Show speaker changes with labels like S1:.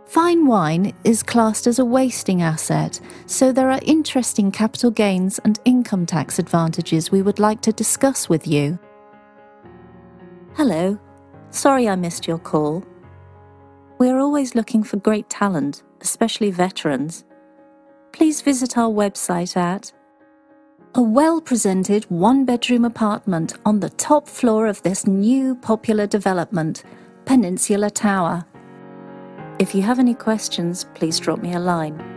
S1: Fine wine is classed as a wasting asset, so there are interesting capital gains and income tax advantages we would like to discuss with you. Hello, sorry I missed your call. We're always looking for great talent, especially veterans. Please visit our website at a well-presented one-bedroom apartment on the top floor of this new popular development, Peninsula Tower. If you have any questions, please drop me a line.